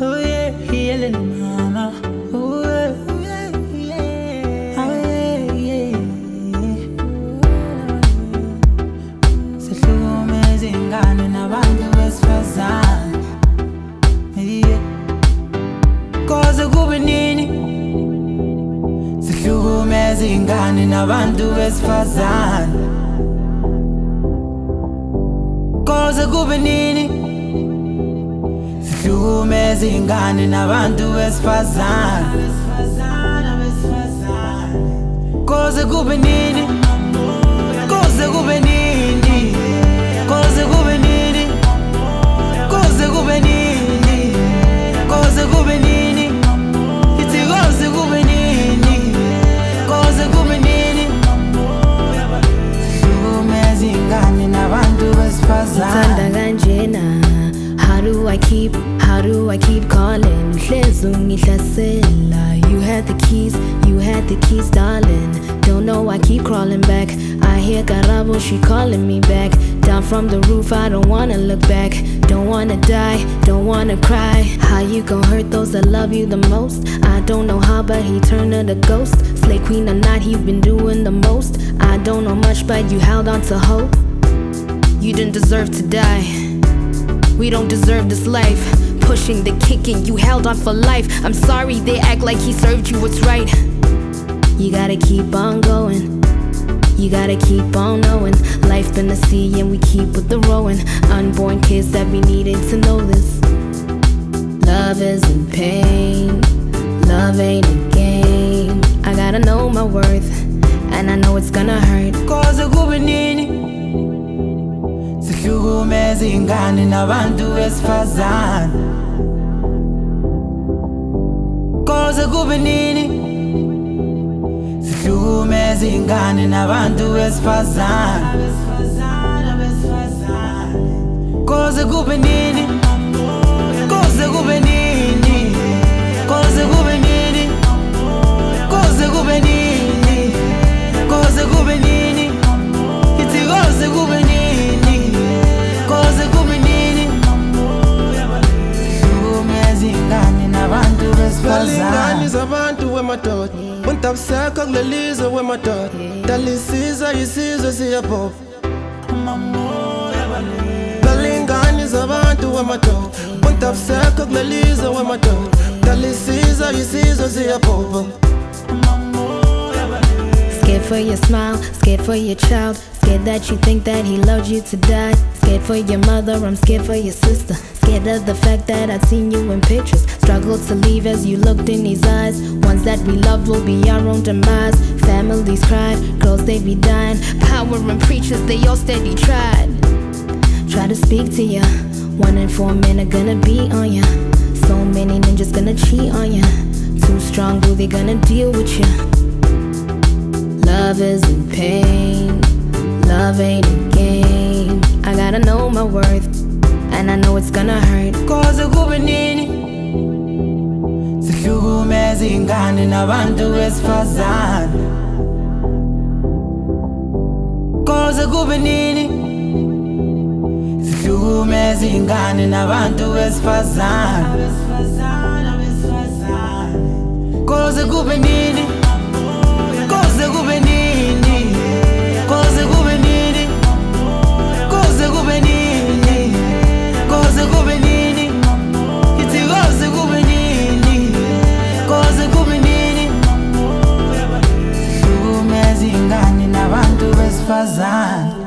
Oh yeah, yeah, little mama. Oh yeah, yeah. Oh yeah, yeah. Sihlukumeza ingane nabantu besifazane. Yeah. Koze kube nini? Sihlukumeza ingane nabantu besifazane. Koze kube nini? Sihlukumeza ingane nabantu besifazane. Koze kube nini? Koze kube nini? Koze kube nini? Koze kube nini? Koze kube nini? Ithi koze kube nini? Koze kube nini? Sihlukumeza ingane nabantu besifazane. Ngithanda kanjena. How do I keep calling? Hlezi ungihlasela. You had the keys, darling. Don't know, I keep crawling back. I hear Karabo, she calling me back. Down from the roof, I don't wanna look back. Don't wanna die, don't wanna cry. How you gon' hurt those that love you the most? I don't know how, but he turned to the ghost. Slay queen or not, he's been doing the most. I don't know much, but you held on to hope. You didn't deserve to die. We don't deserve this life. Pushing the kicking, you held on for life. I'm sorry, they act like he served you what's right. You gotta keep on going. You gotta keep on knowing. Life been a sea and we keep with the rowing. Unborn kids that we needed to know this. Love isn't pain. Love ain't a game. I gotta know my worth, and I know it's gonna hurt. Koze kube nini? Sihlukumeza ingane nabantu besifazane. Koze kube nini? Sihlukumeza ingane nabantu besifazane. Koze kube nini? Koze kube nini? Koze kube nini? Koze kube nini? Koze kube nini? Ithi koze kube nini? Koze kube nini? Sihlukumeza ingane nabantu besifazane. Ingane zabantu wemadoda untabuseka kulelizwe wemadoda. Dalisiza isizwe siyabhopha. Ingane zabantu wemadoda untabuseka kulelizwe wemadoda. Dalisiza isizwe siyabhopha. Scared for your smile, scared for your child. Scared that you think that he loved you to die. Scared for your mother, I'm scared for your sister. Scared of the fact that I'd seen you in pictures. Struggled to leave as you looked in his eyes. Ones that we loved will be our own demise. Families cried, girls they be dying. Power and preachers, they all steady tried. Try to speak to ya. 1 in 4 men are gonna be on ya. So many ninjas gonna cheat on ya. Too strong, boo, they gonna deal with ya. Love isn't pain. Love ain't a game. I gotta know my worth, and I know it's gonna hurt. Koze kube nini? Sihlukumeza ingane nabantu besifazane. Koze kube nini? Sihlukumeza ingane nabantu besifazane. Koze kube nini? Koze kube nini? Koze kube nini? Koze kube nini? Koze kube nini? Ithi koze kube nini? Koze kube nini? Sihlukumeza ingane nabantu besifazane.